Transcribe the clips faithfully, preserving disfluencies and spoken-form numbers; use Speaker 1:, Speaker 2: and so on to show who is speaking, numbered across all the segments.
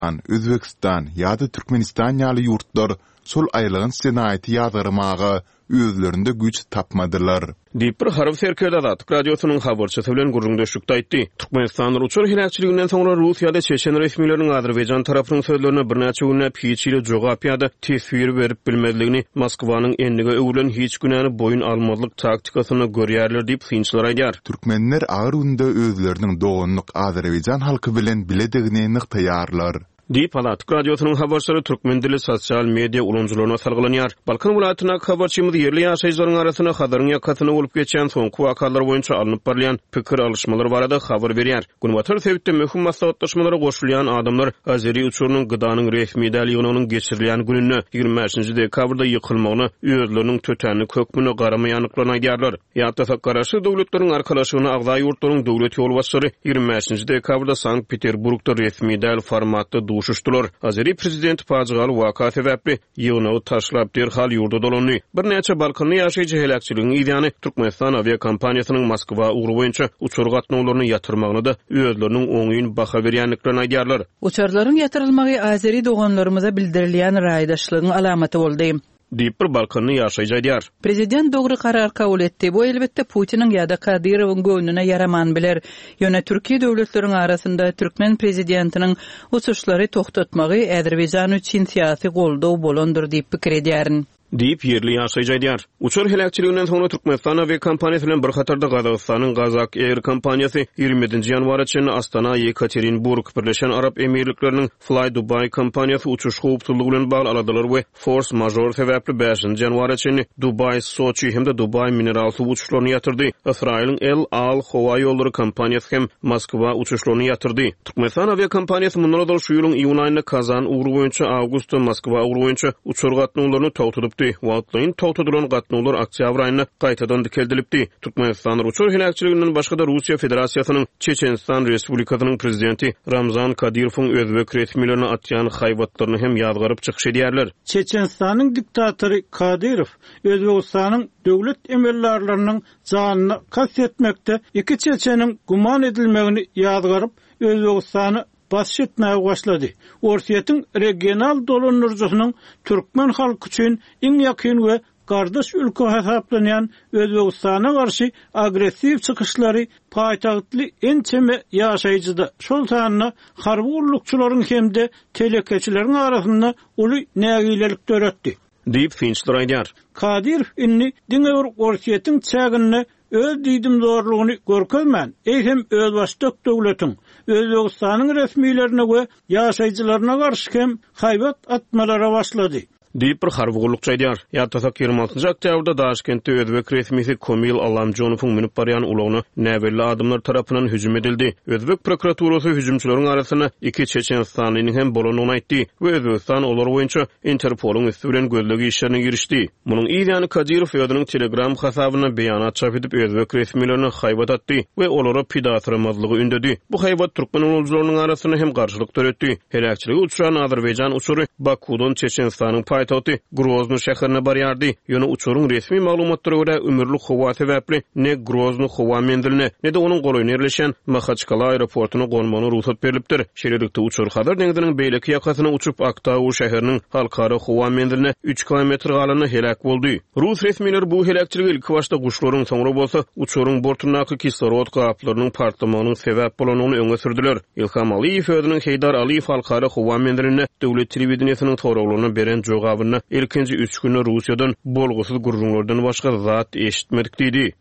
Speaker 1: an Özbekistan ýa-da Türkmenistan ýaly ýurtlar sol aýlygyn senaýaty ýazgarmagy özlerinde güç tapmadylar.
Speaker 2: Diýip bir harf serkerde Azatlyk radiosynyň habarçysy bilen gurrundaşykda aýtdy. Türkmenistan uçur hilakçylygynyň soňra Russiýada Çeçen resmiýetleriniň Azerbaýjan tarapynyň sözlerine bir näçe günläp hiç ile jogap ýa-da tesbir berip bilmezligini Moskwanyň endige öwrülen hiç günäni boyun almalyk taktikasyny görýärler diýip synçylar aýdýar.
Speaker 1: Türkmenler agyr unda özleriniň doganlyk Azerbaýjan halky bilen biledigini nyktaýarlar.
Speaker 2: Diýip Azatlyk radiosynyň habarçylary türkmen dili sosial media ulanjylaryna salgylanyar. Balkan welaýatyna habarçymyz ýerli ýaşaýjylaryň arasyna Hazaryň ýakasyna bolup geçen soňky wakalar boýunça alınıp barlayan pikir alışmalary barada habar berýär. Günwatar sebäpde möhüm maslahatlaşmalary goşulýan adamlar Azeri uçurunyň gydanyň resmi däligiňiň geçirilýän gününi ýigirme beşinji dekabrda ýykylmagyny özleriniň tötäni kökmüne garamy ýanyklanaýarlar. Ýa-da garaşy döwletleriň arkalaşygyna agza ýurtlaryň döwlet ýol başçylary ýigirme beşinji dekabrda Sankt-Peterburgda resmi däl formatda duşuşdular. Azeri prezident Pajgal waka sebäpli ýygyny taşlap derhal ýurda dolany. Bir näçe Balkany ýaşaýjy helakçylygyň ýa-ni Türkmenistan aviakompaniýasynyň Moskwa ugry boýunça uçur gatnawlaryny ýatyrmagyny da özleriniň oňyň baha berýänliklerini aýdýarlar.
Speaker 3: Uçarlaryň ýatyrylmagy Azeri doganlarymyza bildirilýän raýdaşlygyň alamaty boldy.
Speaker 2: Diýip bir Balkany ýaşaýjy aýdýar.
Speaker 3: Prezident dogry karar kabul etdi. Bu elbetde Putiniň ýa-da Kadyrowyň göwnüne yaraman biler. Ýöne Türkiýe döwletleriň arasynda Türkmen prezidentiniň uçuşlary toktatmagy Azerbaýjan üçin syýasy goldaw bolandyr diýip pikir edýärin.
Speaker 2: Diýip ýerli ýaşaýjy aýdýar. Uçur helakçylygynyň soňra Türkmenistan aviakompaniýasy bilen bir hatarda Gazagystanyň Gazak Air kompaniýasy ýigirmedinji ýanwar üçin Astana Yekaterinburg Birleşen Arap Emirlikleriniň Fly Dubai kompaniýasy uçuş howpsuzlygy bilen bagly aladalar we force majeure sebäpli beşinji ýanwar üçin Dubai, Sochi hem-de Dubai mineral suw uçuşlaryny ýatyrdy. Israýlyň El Al Howa ýollary kompaniýasy hem Moskwa uçuşlaryny ýatyrdy. Türkmenistan aviakompaniýasy mundan da şu ýylyň iýun aýynda Kazan ugry boýunça awgustda Moskwa ugry boýunça uçur gatnawlaryny togtudyp Wagtlayn togtudylan gatnawlar oktýabr aýyna gaýtadan dikeldilipdi. Türkmenistan uçur helakçylygynyň başga da Russiýa Federatsiýasynyň Çeçenistan Respublikasynyň prezidenti Ramzan Kadyrowyň özbek resmiýetlerine atýan haýbatlaryny hem ýadgaryp çykyş edýärler.
Speaker 4: Çeçenistanyň diktatory Kadyrow Özbegistanyň döwlet emellerleriniň janyny kastetmekde iki çeçeniň guman edilmegini ýadgaryp Özbegistany baş etmäge başlady. Orsiýetiň regional dolanyrjysynyň türkmen halky üçin iň ýakyn we gardaş ülke hesaplanýan Özbegistana garşy agressiw çykyşlary paýtagtly ençeme ýaşaýjyda. Şol sanyna harby urlukçylaryň hemde telekeçileriň arasynda uly nägilelik töretdi.
Speaker 2: Diýip synçylar aýdýar.
Speaker 4: Kadyrow inni diňe Orsiýetiň çägini öz diýdim zorlugyny görkezmän. Eýsem öz başdak döwletiň Özbegistanyň resmiýetlerine we ýaşaýjylaryna garşy hem haýbat atmalara başlady.
Speaker 2: Diýip bir harby gurlukçy aýdýar. Ýa-da ýigirme altyncy oktýabrda Daşkentde özbek resmiýeti Komil Allamjonowyň minip barýan ulagyna näwelli adamlar tarapyndan hüjüm edildi. Özbek prokuraturasy hüjümçileriň arasyna iki Çeçenistanyň hem bolanyny aýtdy we Özbegistan olar boýunça Interpoluň üstü bilen gözlegi işlerine girişdi. Munyň ýa-ni Kadyrow ýa-da Telegram hasabyna beýanat çap edip özbek resmiýetlerine haýbat atdy we olara pidatyrmazlygy ündedi. Bu haýbat türkmen uluslarynyň arasyna hem garşylyk töretdi. Helakçylygy uçuran Azerbaýjan uçury Bakudan Çeçenistanyň paýtagty Grozny şäherine barýardy. Ýöne uçuryň resmi maglumatlaryna görä ömürlük howa sebäpli ne Grozny howa mendiline ne de onuň golaýyna ýerleşen Makhachkala aeroportuny gonmagyna ruhsat berilipdir. Şeýlelikde uçur Hazar deňiziniň beýleki ýakasyna uçup Aktau şäheriniň halkara howa mendiline üç kilometr galyny helak boldy. Rus resmiýetleri bu helakçylygy ilk başda guşlaryň soňra bolsa uçuryň bortundaky kislorod gaplarynyň partlamagynyň sebäp bolanyny öňe sürdiler. İlham Aliýew özüniň Heydar Aliýew halkara howa mendiline döwlet telewizionynyň toraglaryna beren jogabyny ilkinji üç günü Russiýadan bolgusyz gurrunlardan başga zat eşitmedik diýdi.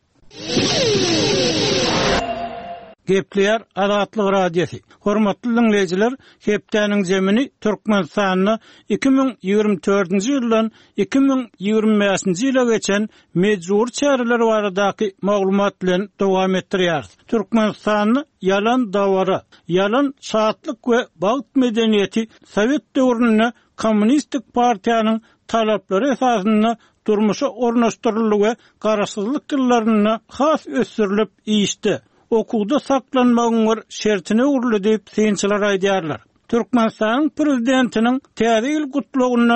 Speaker 4: Gepleýär Azatlyk radiosi. Hormatly dinleýijiler, hepdeniň jemini Türkmenistanyny iki miň ýygrimi dördünji ýyldan iki miň ýygrimi beşinji ýyla geçen mejbur çäreler baradaky maglumat bilen dowam etdirýär. Türkmenistanyny yalan dawara, yalan şahatlyk we bagt medeniýeti Sowet döwrüne Kommunistik partiýanyň talaplary esasynda durmuşa ornaşdyryldy we garaşsyzlyk ýyllaryna has ösürilip iýişdi. Okuda saklanmagyň şertine urly diýip synçylar aýdýarlar. Türkmenistan prezidentiniň täze ýyl gutlugynyň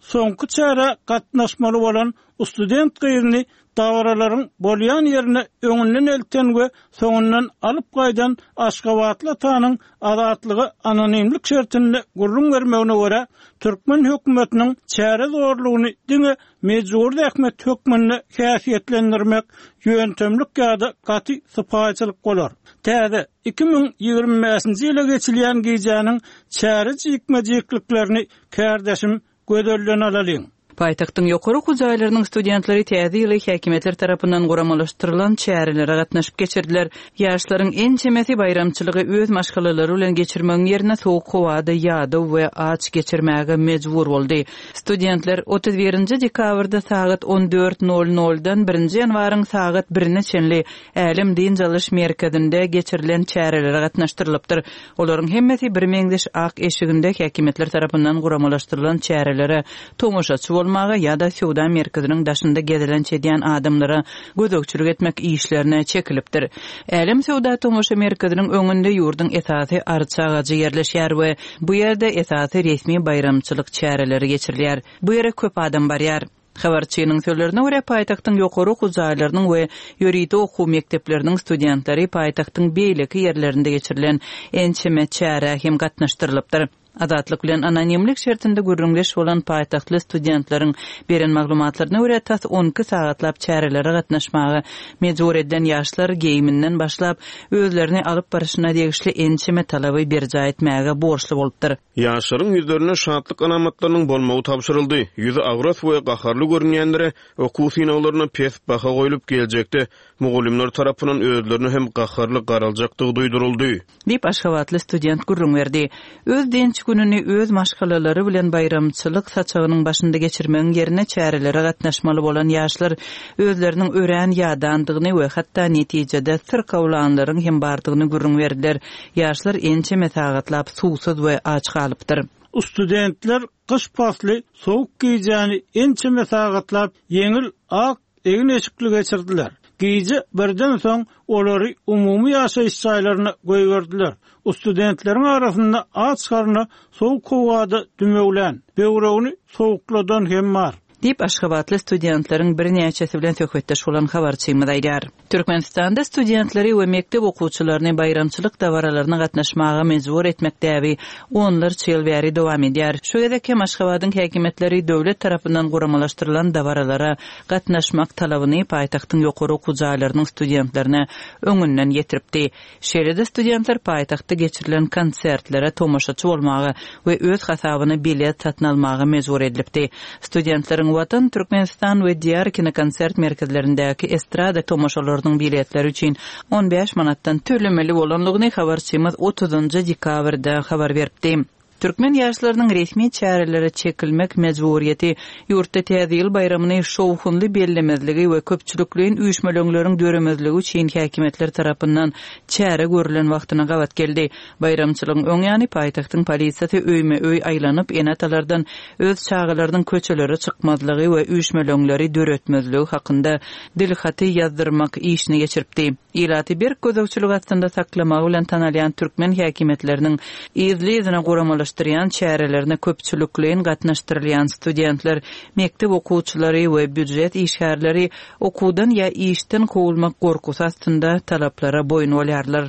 Speaker 4: soňky çara gatnaşmaly bolan student gyryny dawralaryň bolýan ýerine öňünden elten we soňundan alyp gaýdan Aşgabatly tanyň azatlygy anonimlik şertinde gurrun bermegine görä Türkmen hökümetiniň çara zorlugyny diňe mejbur ähmet hökümini häsiýetlendirmek ýöntemlik ýa-da gaty sypaçylyk bolar. Täze iki ming ýygrimi beşinji ýyla geçilýän giýjanyň çara jikmejikliklerini kärdeşim gödöllen alalyň.
Speaker 3: Paytaxtın ýokary hujaýlarynyň studentlary täze ýyly häkimetler tarapyndan guramalashtyrylan çärelere gatnaşyp geçirdiler. Ýaşlaryň en çemesi bayramçylygy öz maşgalalary bilen geçirmegiň ýerine soğuk howada ýady we aç geçirmäge mejbur boldy. Studentler otuz birinji dekabrda saat on dört nol noldan birinji ýanwaryň saat birine çenli Älim din jalyş merkezinde geçirilen çärelere gatnaşdyrylypdyr. Olaryň hemmesi bir meňdeş ak eşiginde häkimetler tarapyndan guramalashtyrylan çärelere tomoşaçy bolmagy ýa-da Sowda merkeziniň daşynda gezilen çedýän adamlara gözökçülük etmek işlerine çekilipdir. Älim Sowda tomoşa merkeziniň öňünde ýurdun esasy arça agacy ýerleşýär we bu ýerde esasy resmi bayramçylyk çäreleri geçirilýär. Bu ýere köp adam barýar. Habarçynyň sözlerine görä paýtaxtyň ýokary hujaýlarynyň we ýöridi okuw mekdepleriniň studentlary paýtaxtyň beýleki ýerlerinde geçirilen ençeme çäre hem gatnaşdyrylypdyr. Azatlyk bilen anonimlik şertinde gürrüňleş bolan paýtaxtly studentlaryň beren maglumatlaryna görä tas on iki sagatlap çärelere gatnaşmagy mejbur eden ýaşlar geýiminden başlap özlerini alyp barışyna degişli ençeme talaby berja etmäge borçly bolupdyr.
Speaker 2: Ýaşlaryň ýüzlerine şatlyk alamatlarynyň bolmagy tapşyryldy. Ýüzi agrat we gaharly görünýänlere okuw sinawlaryna pes baha goýulyp geljekde mugallimler tarapyndan özlerini hem gaharly garaljakdygy duýduruldy.
Speaker 3: Dip Aşgabatly student gürrüň berdi. Öz denç gününi öz maşgalalary bilen bayramçylyk saçagynyň başynda geçirmegiň ýerine çärelere gatnaşmaly bolan ýaşlar özleriniň ören ýadandygyny we hatda netijede sirkawlanlaryň hem bardygyny gürrüň berdiler. Ýaşlar ençeme sagatlap suwsuz we aç galypdyr.
Speaker 4: Studentler kış pasly soğuk giýjäni ençeme sagatlap ýeňil ak egin eşikli geçirdiler. Giýje birden soň olary umumy ýaşaýyş çaýlaryna goýberdiler. Studentleriň arasynda aç garny soğuk howada dümeglen, böwregini soğukladan hem mar.
Speaker 3: Dip Aşgabatly studentlaryň bir näçesi bilen söhbetdeş bolan habarçymyz aýdar. Türkmenistanda studentlary we mektep okuwçylaryny bayramçylyk dawaralaryna gatnaşmaga mejbur etmekdäbi onlarça ýyl bäri dowam edýär. Şu gedek hem Aşgabatyň häkimetleri döwlet tarapyndan guramalaşdyrylan dawaralara gatnaşmak talabyny paýtaxtyň ýokary okuwçylarynyň studentlerine öňünden ýetiripdi. Şeýle-de studentler paýtaxtda geçirilen konsertlere tomoşaçy bolmagy we öz hasabyny bilet satyn almagy mejbur edilipdi. Studentler Watan Türkmenistan we diğer kinokonsert merkezlerindäki estrada tomoşalarynyň biletleri üçin on beş manatdan tölemeli bolanlygyny habarçymyz otuzunji dekabrda habar berdi. Türkmen ýaşlarynyň resmi çärelere çekilmek mejburiýeti ýurtda täze ýyl bayramyny şowhunly bellemezligi we köpçülikliň üýşmelöňleriň döremezligi üçin häkimetler tarapyndan çäre görülen wagtyna gawat geldi. Bayramçylygyň öňýany paýtaxtyň polisiýasy öýme-öý aýlanyp enatalardan öz çağalarynyň köçelere çykmazlygy we üýşmelöňleri döretmezligi hakynda dilhaty ýazdyrmak işini geçiripdi. Ýylaty bir gözökçülük astynda saklamagy bilen tanalýan türkmen häkimetleriniň izli-izine guramaly ýaşdyrýan çärelerine köpçülikliň gatnaşdyrylýan studentler, mektep okuwçylary we büdjet işgärleri okuwdan ýa işden kowulmak gorkusy astynda talaplara boyun bolýarlar.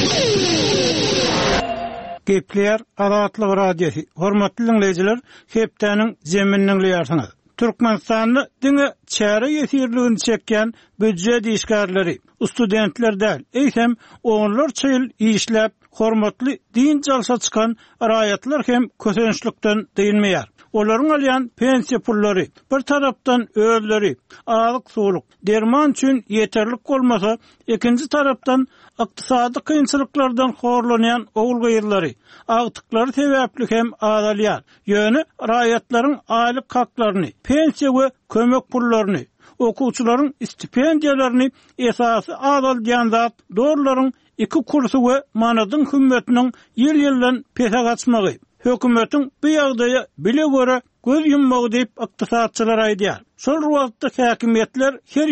Speaker 4: Gepler Azatlyk radiosi. Hormatly dinleyijiler, hepdeniň jeminiň ýarsyňyz. Türkmenistanda diňe çäre ýetirligini çekýän büdjet işgärleri, studentler däl, eýsem onlarça ýyl işläp hormatly din jalsa çykan raýatlar hem kösençlikden diýilmeýär. Olaryň alýan pensiýa pullary bir tarapdan özleri alyk suwluk derman üçin ýeterlik bolmasa, ikinji tarapdan ykdysady kynçylyklardan horlanýan oğul gyýrlary agtyklary sebäpli hem azalýar. Ýöne raýatlaryň aýlyk haklaryny, pensiýa we kömek pullaryny, okuwçylaryň stipendiýalaryny esasy azalýan zat dorlaryň iki kursu we manadyň hümmetiniň ýyl-ýyldan pese gaçmagy. Hökümetiň bu ýagdaýa bile görä göz yummagy diýip ykdysadçylar aýdýar. Şol wagtda häkimetler her ýyl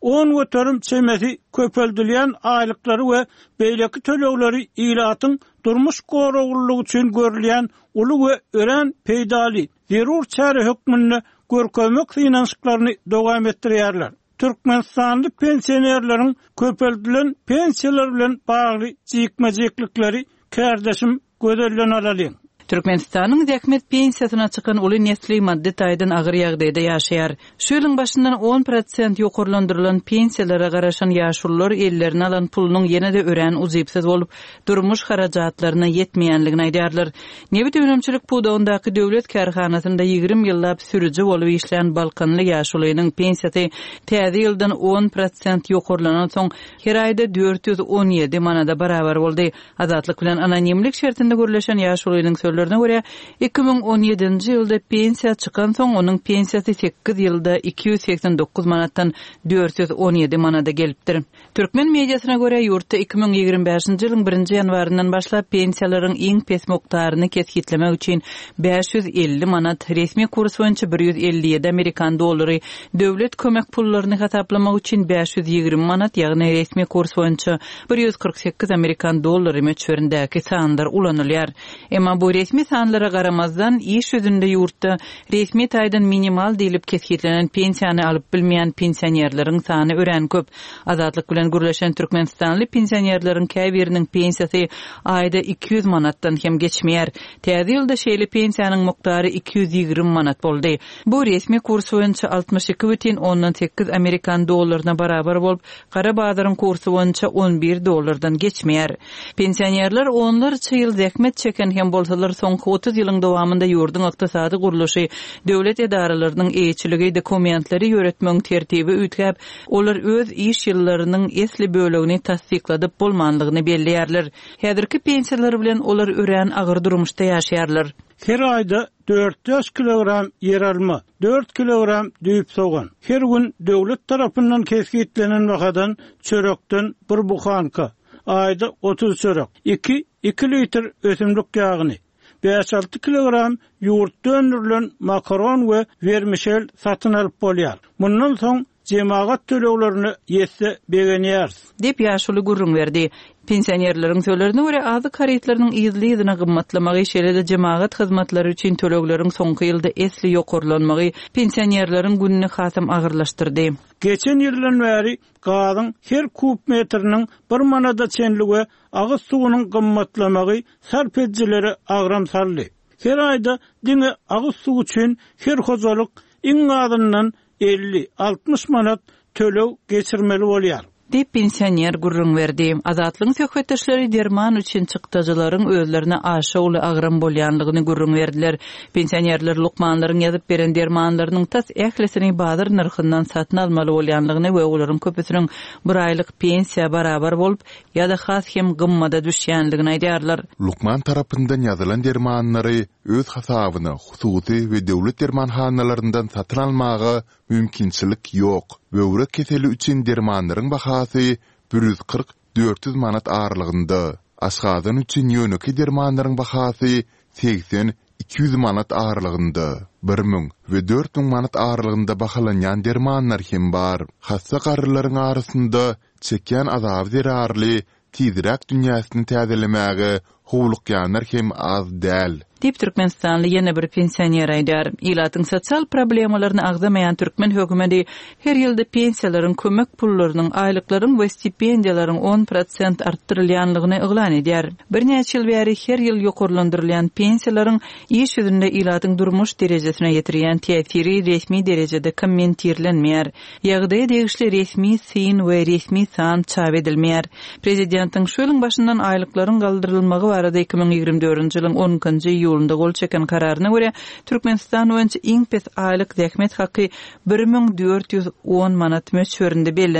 Speaker 4: on götürüm çemesi köpeldilen aylıkları ve beyleki tölegleri ilatın durmuş gorugulluğu için görülen ulu ve ören peydali zerur çare hükmünü görkemek finansiklarini dowam ettirýärler. Türkmenistanly pensionerlerin köpeldilen pensiyalar bilen bagly jykmajyklikleri kärdeşim gözelden alalım.
Speaker 3: Türkmenistanyň zähmet pensiýasyna çykan uly nesli maddi taýdan agyr ýagdaýda ýaşaýar. Şu ýylyň başyndan on prosent ýokurlandyrylan pensiýalara garaşan ýaşullar ellerine alan pulunyň ýene-de ören uzypsyz bolup, durmuş harajatlaryna ýetmeýänligini aýdýarlar. Nebit öňümçilik puwdagyndaky döwlet kärhanasynda ýygrimi ýyllap sürüji bolup işleýän Balkanly ýaşulynyň pensiýasy täze ýyldan on prosent ýokurlanan soň her aýda dört yüz on ýedi manada barabar boldy. Azatlyk bilen anonimlik şertinde görleşen ýaşulynyň sözlerine göre iki bin on ýedinji ýylda pensiýa çykan soň onuň pensiýasy sekiz ýylda iki yüz seksen dokuz manatdan dört yüz on ýedi manada gelipdir. Türkmen mediasyna göre ýurtda iki bin ýigirmi beşinji ýylyň birinji ýanwaryndan başlap pensiýalaryň iň pes mokdaryny keskitlemek üçin beş yüz elli manat, resmi kurs boýunça bir yüz elli ýedi Amerikan dollary, döwlet kömek pullaryny hesaplamak üçin beş yüz ýigirmi manat, ýagny resmi kurs boýunça bir yüz kırk sekiz Amerikan dollary möçberindäki sanlar ulanylýar. Emma bu resmi sanlara garamazdan iş yüzünde ýurtda resmi taýdan minimal diýilip keskitlenen pensiýany alyp bilmeýän pensionerleriň sany ören köp. Azatlyk bilen gürleşen Türkmenistanly pensionerleriň käbiriniň pensiýasy aýda iki yüz manatdan hem geçmeýär. Täze ýylda şeýle pensiýanyň mokdary iki yüz ýigirmi manat boldy. Bu resmi kurs boýunça altmış iki бүтүn ondan sekiz Amerikan dollaryna barabar bolup, gara bazaryň kursu boýunça on bir dollardan geçmeýär. Pensionerler onlarça ýyl zähmet çeken hem bolsalar soňky otuz ýylyň dowamında ýurdun ykdysady guruluşy, döwlet edaralarynyň eýçiligi dokumentlary ýöretmeň tertibi ütgäp, olar öz iş ýyllarynyň esli bölegini tasdikladyp bolmanlygyny belleýärler. Häzirki pensiýalar bilen olar ören agyr durmuşda ýaşaýarlar.
Speaker 4: Her aýda dört yüz kilogram yer alma, dört kilogram düýüp soğan. Her gün döwlet tarapyndan keskitlenen wakadan çörekden bir buhanka, aýda otuz çörek, iki iki litr ösümlik ýagyny, beş altı kilogram ýurt döndürilen makaron we vermişel satyn alyp bolýar. Mundan soň jemaat töleglerini ýetse begenýär
Speaker 3: dep ýaşuly gurrun berdi. Pensionerleriň sözlerine göre azy karyatlarynyň ýyzlygyny gymmatlamagy şeýle jemaat hyzmatlary üçin tölegleriň soňky ýylda esli ýokurlanmagy pensionerleriň gününi hasam agyrlaşdyrdy.
Speaker 4: Geçen ýyldan bäri gazyň her kub metriniň bir manada çenligi agyz suwunyň gymmatlamagy sarp edjileri agram saldy. Her aýda diňe agyz suw üçin her hojalyk iň azyndan elli altmış manat tölew geçirmeli bolýar.
Speaker 3: Dip pensioner gurrun verdi. Azatlyň söhbetdeşleri derman üçin çykdyjylaryň özlerine aşa uly agram bolýanlygyny gurrun verdiler. Pensionerler lukmanlaryň ýazyp beren dermanlarynyň tas ählesini bazar narhyndan satyn almaly bolýanlygyny we olaryň köpüsiniň bir aýlyk pensiýa barabar bolup ýa-da has hem gymmada düşýänligini aýdýarlar.
Speaker 1: Lukman tarapyndan ýazylan dermanlary öz hasabyna hususy we döwlet dermanhanalарyndan satyn almagy mümkinçilik ýok. Böwre keseli üçin dermanlaryň bahasy bir yüz kırk dört yüz manat ağırlygynda. Aşgadan üçin ýöneki dermanlaryň bahasy seksen iki yüz manat ağırlygynda. bir ming we dört ming manat ağırlygynda bahalanýan dermanlar hem bar. Hassa garrylaryň arasynda çeken azab zerarly tizrak dünýäsini täzelemäge howlukýanlar hem az däl.
Speaker 3: Dip Türkmenistanly ýene bir pensioner aýdar. Ilatyň sosial problemalaryny agzamaýan türkmen hökümeti her ýylda pensiýalaryň kömek pullarynyň, aýlyklaryň we stipendiýalaryň on prosent artdyrylýanlygyny eglan edýär. Bir näçe ýyl bäri her ýyl ýokurlandyrylýan pensiýalaryň iş ýüzünde ilatyň durmuş derejesine ýetirýän täsiri resmi derejede kommentirlenmeýär. Ýagdaýa degişli resmi syn we resmi san çap edilmeýär. Prezidentiň şu ýylyň başyndan aýlyklaryň galdyrylmagy barada iki bin ýigirmi dördünji ýylyň onunçy ýylynda gol çeken kararyna göre Türkmenistan boýunça iň pes aýlyk zähmet haky bir ming dört yüz on manat möçberinde bellendi.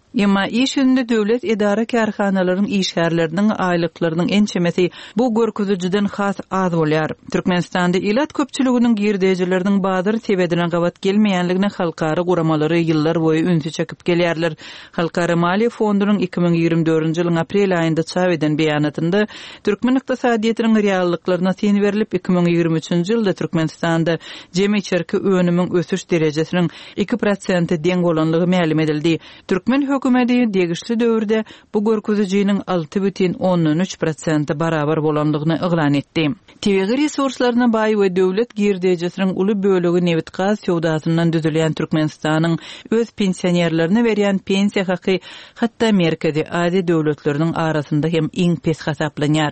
Speaker 3: Emma iş ünlü döwlet idara karhanalarının işgärlerinin aýlyklarının ençemesi bu görküzüjiden has az bolýar. Türkmenistanda ilat köpçüliginiň girdejileriniň bazyr sebedine gawat gelmeýänligine halkara guramalary ýyllar boýy ünsü çekip gelýärler. Halkara Maliýe Fondunyň iki ming ýigirme dördünji ýylyň aprel aýynda çap eden beýanatynda türkmen ykdysadyýetynyň reallyklaryna sen berilip iki ming ýigirme üçünji ýylda Türkmenistanda jemi çerki önümiň ösüş derejesiniň iki prosent deň bolanlygy ma'lum edildi. Türkmen hökümeti degişli döwürde bu görküzüjiniň alty бүтүн oňdan üç prosent barabar bolanlygyny yglan etdi. Tebigy resurslaryna baý we döwlet girdejesiniň uly bölegi neft gaz sowdasyndan düzülen Türkmenistanyň öz pensionerlerine berýän pensiýa haky hatda merkezi ady döwletleriniň arasynda hem iň pes hasaplanýar.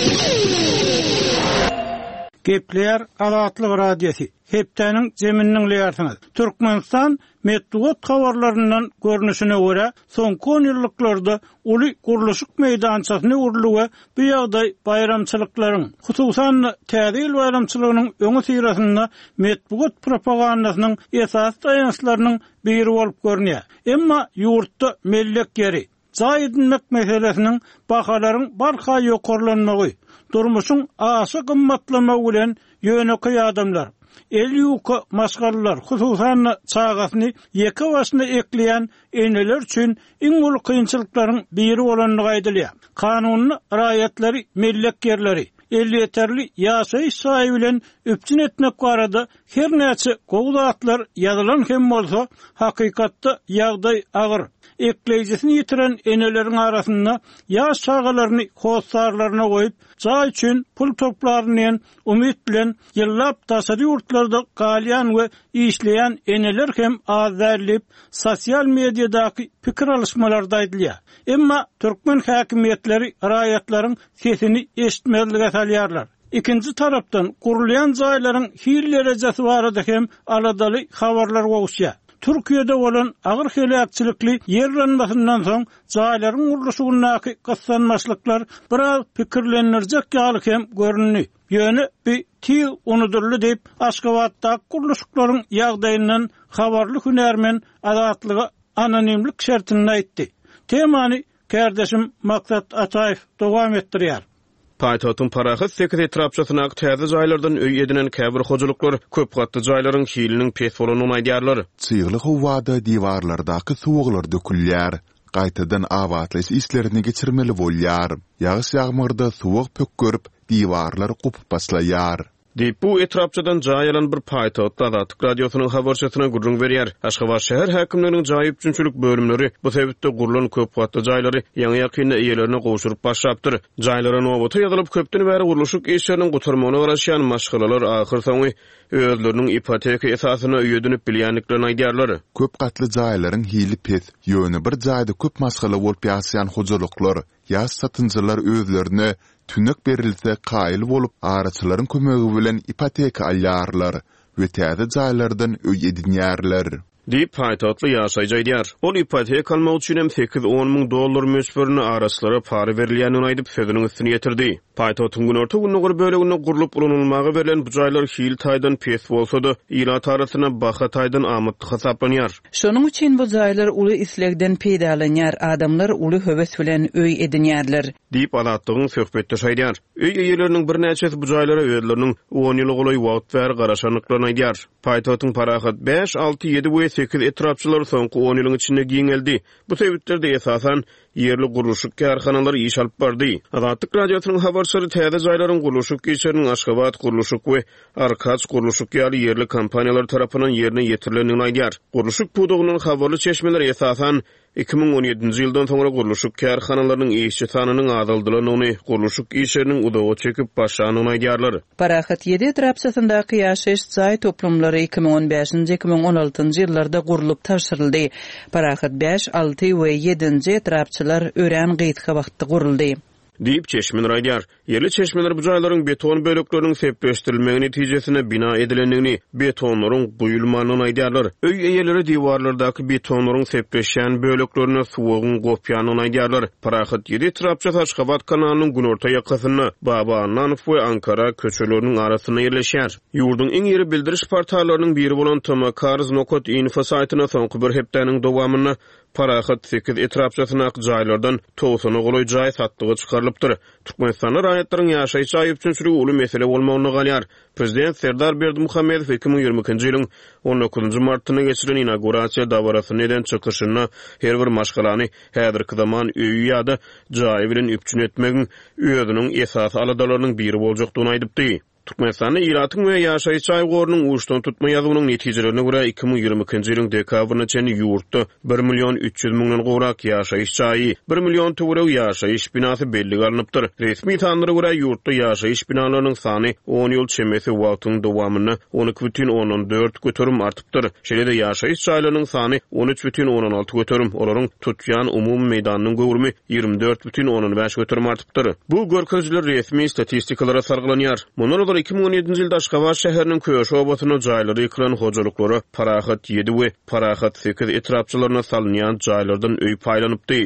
Speaker 4: Gepler Azatlyk radiosi. Hepdeniň jeminiň leýarsyny. Türkmenistan metbuat habarlaryndan görnüşine görä, soňky on ýyllyklarda uly gurulşyk meýdançasyna urulugy bu ýagdaý bayramçylyklaryň, hususan täzil bayramçylygynyň öňe syrasynda metbuat propagandasynyň esas daýançlarynyň biri bolup görnýär. Emma ýurtda mellek ýeri, jaý edilmek meselesiniň bahalaryň barha ýokarlanmagy, durmuşyň aşy gymmatlama bilen ýöneki adamlar, el ýuka maşgallar, hususan çağasyny ýeke başyna ekleýän eneler üçin iň uly kynçylyklaryň biri bolanlygy aýdylýar. Kanunyny raýatlary, mellek ýerleri, el ýeterli ýaşaýyş saýy bilen öpçün etmek barada her näçe gowdatlar ýazylan hem bolsa, hakykatda ýagdaý agyr. Ekleýjisini ýitiren eneleriň arasynda ýaş çağalaryny hosarlaryna goýup, jaý üçin pul toplaryny umyt bilen ýyllap taşary ýurtlarda galýan we işleýän eneler hem azarlyp sosial mediýadaky pikir alışmalarda aýdylýar. Emma türkmen häkimetleri raýatlaryň sesini eşitmezlige salýarlar. İkinci tarapdan gurulýan jaýlaryň hil derejesi barada hem aladaly habarlar gowuşýar. Türkiýede bolan agyr helakçylikli ýerlenmesinden soň jaýlaryň gurulşygynaky gyssanmaçlyklar biraz pikirlenirjek ýaly hem görünýär. Ýöne bir til unudurly diýip Aşgabatda gurulşyklaryň ýagdaýyndan habarly hünärmen Azatlyga anonimlik şertini aýtdy. Temany kardeşim Maksat Ataýew dowam etdirýär.
Speaker 2: Paýtagyň parahat sekiz etrapçasyna täze jaýlardan öý edinen käbir hojuluklar köp gatly jaýlaryň hiliniň pes bolanyny aýdýarlar.
Speaker 1: Çygyly howada diwarlardaky suwuglar dökülýär. Gaýtadan awatlaş islerini geçirmeli bolýar. Ýagyş ýagmyrda suwuk pökkörüp diwarlar gupup başlaýar.
Speaker 2: Diýip bu etrapçadan jaýalan bir paýtatda Azatlyk radiosynyň habarçasyna gurrun berýär. Aşgabat şäher häkimleriniň jaý üçünçilik bölümleri bu sebäpde gurulan köp gatly jaýlary ýa-ni ýakynda eýelerine gowşuryp başlapdyr. Jaýlara nowaty ýazylyp köpden bäri gurulşyk işleriniň gutarmagyna garaşýan maşgalalar ahyr soňy özleriniň ipoteka esasyna öýedinip bilýänliklerini aýdýarlar.
Speaker 1: Köp gatly jaýlaryň hili pes, ýöne bir jaýda köp maşgala bolup ýaşaýan hojuluklar, ýa satynjylar özlerine tünök berilse qaýyl bolup araçylaryň kömegi bilen ipoteka alýarlar we täze jaýlardan öý edinýärler.
Speaker 2: Diýip paýtatly ýaşaý jaýdýar. Ol ipoteka almak üçin hem sekiz on ming dollar möçberini araçlara pary berilýänini aýdyp sözüniň üstüne ýetirdi. Paýtatyň günorta günüňir bölegine gurulup ulanylmagy berilen bu jaýlar hil taýdan pes bolsa-da, ýylat arasyna baha taýdan amatly hasaplanýar.
Speaker 3: Şonuň üçin bu jaýlar uly islegden peýdalanýar, adamlar uly höwes bilen öý edinýärler.
Speaker 2: Diýip Azatlygyň söhbetde şaýdýar. Öý eýeleriniň bir näçesi bu jaýlara özleriniň on ýyl goly wagt bäri garaşanlyklaryny aýdýar. Paýtatyň parahat beş, alty, ýedi we sekiz etrapçylar soňky on ýylyň içinde giňeldi. Bu sebäplerden esasan yerli gurulşyk karhanalary iş alyp bardy. Azatlyk radiosynyň habarçylary täze jaýlaryň gurulşyk işleriniň Aşgabat gurulşyk we Arkaç gurulşyk ýaly yerli kompaniýalar tarapyndan ýerine ýetirilýänini aýdýar. Gurulşyk pudugynyň habarly çeşmeleri esasan iki ming on ýedinji ýyldan soňra gurulşyk karhanalarynyň işçi sanynyň azaldylyny, gurulşyk işleriniň udawy çekip başlanyny aýdýarlar.
Speaker 3: Parahat ýedi etrapçasyndaky ýaşaýyş jaý toplamlary iki ming on beşinji iki ming on altynji ýyllarda gurulup taşyryldy. Parahat beş, alty we ýedinji etrapçylar ören gyýtka wagtda guruldy.
Speaker 2: Diýip çeşmeler aýdýar. Yerli çeşmeler bu jaýlaryň beton bölekleriniň sepleşdirilmegi netijesinde bina edilendigini, betonlaryň guýulmanyny aýdýarlar. Öý eýeleri diwarlardaky betonlaryň sepleşýän böleklerine suwugyň gopýanyny aýdýarlar. Parahat ýedi etrapça Aşgabat kanalynyň günorta ýakasyna, Baba Ananow we Ankara köçeleriniň arasyna ýerleşýär. Ýurdun iň ýeri bildiriş portallarynyň biri bolan Tomakarz nokta info saýtyna soňky bir hepdeniň dowamyny parahat sekiz etrapçasyna jaýlardan toğsana goloy jaý satdygy çykarylypdyr. Türkmenistan raýatlaryň ýaşaýy aýyp üçin uly mesele bolmagyny galýar. Prezident Serdar Berdimuhammedow iki bin ýigirmenki ýylyň on dokuzunçy martyna geçiren inaugurasiýa dawrasyny eden çykyşyna her bir maşgalany häzirki zaman öýü ýa-da jaý bilen üpçün etmegiň özüniň esas aladalarynyň biri boljakdygyny aýdypdy. Türkmenistan'da iratyň we ýaşaýy çaýgorunyň uçdan tutma ýazynyň netijelerine görä iki bin ýigirmenki ýylyň dekabryna çenli ýurtda bir million üç ýüz miňden gowrak ýaşaýyş çaýy, bir million töwerek ýaşaýyş binasy belli garanypdyr. Resmi tanlyra görä ýurtda ýaşaýyş binalarynyň sany on ýyl çemesi wagtyň dowamyny on iki бүтүн ондон dört götürüm artypdyr. Şeýle-de ýaşaýyş çaýlarynyň sany on üç бүтүn oндон alty götürüm, olaryň tutýan umumy meýdanynyň gowrumy ýygrimi dört бүтүn oндon beş götürüm artypdyr. Bu görkezler resmi statistikalara sarglanýar. Mundan iki bin on ýedinçi ýylda Aşgabat şäheriniň köşe obatyna jaýlary ýıkılan hojalyklary Parahat ýedi we Parahat sekiz etrapçylaryna salynýan jaýlardan öý paýlanypdy.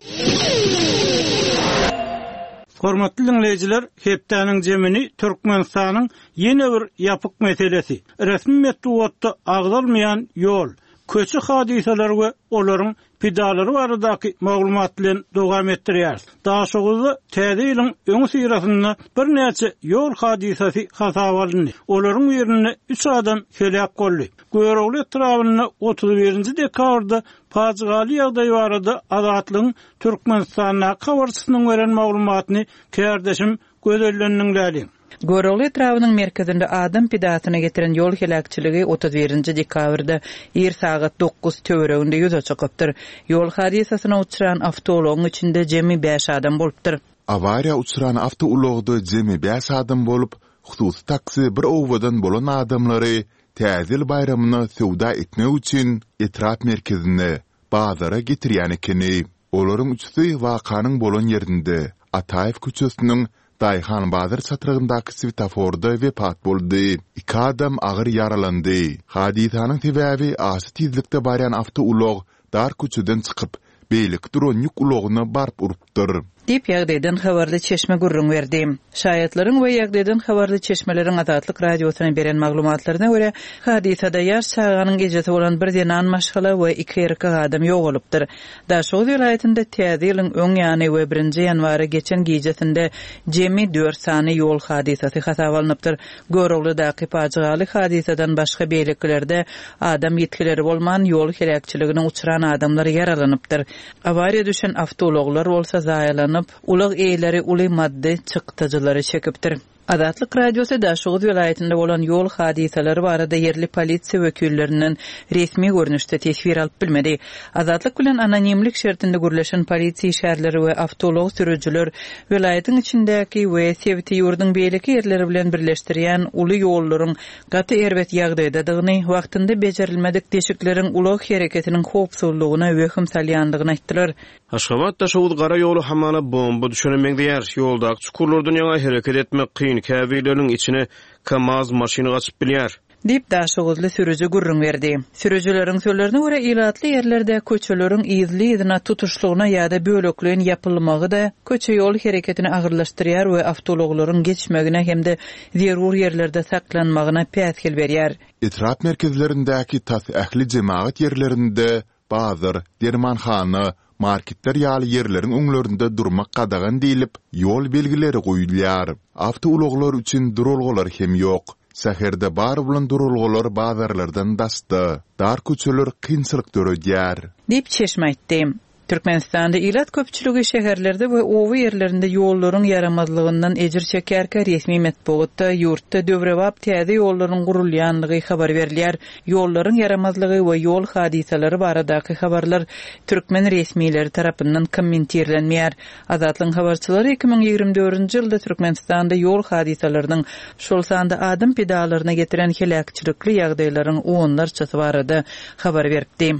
Speaker 4: Hormatly dinleyijiler, hepdeniň jemini Türkmenistanyň ýene bir ýapyk meselesi. Resmi metduatda agdalmaýan ýol, köçü hadiseler we olaryň pidalary baradaky maglumat bilen dowam etdirýär. Daşogyzy täze ýylyň öňü syrasynda bir näçe ýol hadisesi hasaba alındy. Olaryň ýerine üç adam helak boldy. Göwregli etrawyna otuz birinçi dekabrda paçgaly ýagdaý barada Azatlygyň Türkmenistana habarçysynyň beren maglumatyny kärdeşim gözellendiňler.
Speaker 3: Göwregli etrawynyň merkezinde adam pidatyna getiren ýol helakçylygy otuz birinçi dekabrda ýer sagat dokuz töwereginde ýüze çykypdyr. Ýol hadisasyna uçuran awtologyň içinde jemi beş adam bolupdyr.
Speaker 1: Awariýa uçuran awtologda jemi beş adam bolup, hususy taksi bir owwadan bolan adamlary täzil bayramyny sowda etmek üçin etrap merkezine, bazara getirýän ekeni. Olaryň üçüsi wakanyň bolan ýerinde, Ataýew köçesiniň Dayhan Bazar çatyrygyndaky svetoforda wepat boldy. İki adam agyr yaralandy. Hadisanyň sebäbi asy tizlikde barýan awtolog dar köçeden çykyp, beýlik duran ýük ulogyna barp urupdyr.
Speaker 3: Dip ýagdaýdan habarly çeşme gurrun berdi. Şaýatlaryň we ýagdaýdan habarly çeşmeleriň Azatlyk radiosyna beren maglumatlaryna görä, hadisada ýaş çağanyň gejesi bolan bir denan maşgala we iki erkek adam ýok bolupdyr. Daşogy vilayetinde täze ýylyň öň ýany we birinçi ýanwary geçen gejesinde jemi dört sany ýol hadisasy hasaba alınıpdyr. Göwregli daky paçgaly hadisadan başga beýleklerde adam ýetkileri bolman ýol helakçylygyna uçuran adamlar yaralanypdyr. Awariýa düşen awtologlar bolsa zaýalan ulag eýleri uly madde çykdyjylary çekipdir. Azatlyk radiosu Daşogy vilayetinde bolan ýol hadiseleri barada yerli polisiýa wekillerinden resmi görnüşde tesbir alyp bilmedi. Azatlyk bilen anonimlik şertinde gürleşen polisiýa işgärleri we awtolog sürüjüler vilayetin içindäki we Sevti ýurduň beýleki ýerleri bilen birleşdirýän uly ýollaryň gaty erbet ýagdaýdadygyny, wagtynda bejerilmedik deşikleriň ulag hereketiniň howpsuzlygyna wehim salýandygyny aýtdylar.
Speaker 2: Aşgabat Daşogy gara ýolu hamala bomba düşürmeňdiýär. Ýoldaky çukurlardan ýa hereket etmek kyn käbileriniň içine Kamaz maşyny gaçyp bilýär.
Speaker 3: Dip Daşogyzly sürüjü gurrun berdi. Sürüjüleriň sözlerine görä ýylatly ýerlerde köçeleriň ýyzly ýyzyna tutuşlygyna ýa-da böleklerin ýapylmagy da köçe ýol hereketini agyrlaşdyrýar we awtologlaryň geçmegine hemde zerur ýerlerde saklanmagyna päsgil berýär.
Speaker 1: Etrap merkezlerindäki tas ähli jemaat ýerlerinde bazar, dermanhana, marketler ýaly ýerleriň öňlerinde durmak gadagan diýilip, ýol belgileri goýulýar. Awtologlar üçin durulgalar hem ýok. Säherde bar bilen durulgalar bazarlardan dasty. Dar köçeler kynçylyk döredýär.
Speaker 3: Dip çeşme aýtdy. Türkmenistanda ilat köpçüligi şäherlerde we owy ýerlerinde ýollaryň yaramazlygyndan ejir çekerkä resmi metbuatda ýurtda döwrewap täze ýollaryň gurulýanlygy habar berilýär. Ýollaryň yaramazlygy we ýol hadiseleri baradaky habarlar türkmen resmileri tarapyndan kommentirlenmeýär. Azatlyň habarçylary iki bin ýigirme dördünçi ýylda Türkmenistanda ýol hadiseleriniň şol sanda adam pidalaryna getiren helakçylykly ýagdaýlaryň onlarçasy barada habar berdi.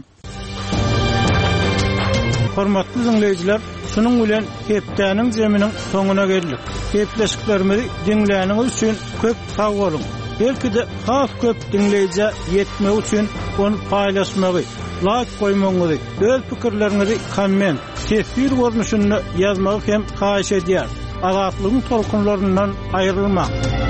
Speaker 4: Hormatly dinleyijiler, şunun bilen hepdeniň jeminiň soňuna geldik. Hepleşiklerimizi dinläniňiz üçin köp sag bolun. Belki-de has köp dinleýije ýetmek üçin onu paýlaşmagy, like goýmagy, öz pikirlerinizi komment, tesbir görnüşinde ýazmagy hem haýyş edýär. Azatlygyň tolkunlaryndan aýrylmak.